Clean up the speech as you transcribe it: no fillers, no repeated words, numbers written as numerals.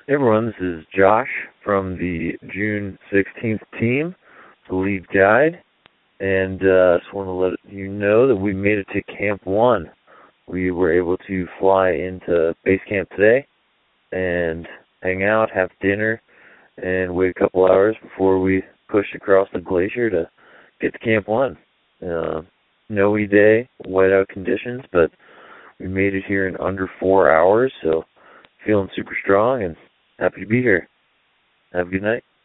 Hey everyone, this is Josh from the June 16th team, the lead guide, and just want to let you know that we made it to Camp 1. We were able to fly into base camp today and hang out, have dinner, and wait a couple hours before we pushed across the glacier to get to Camp 1. Snowy day, whiteout conditions, but we made it here in under 4 hours, so feeling super strong and happy to be here. Have a good night.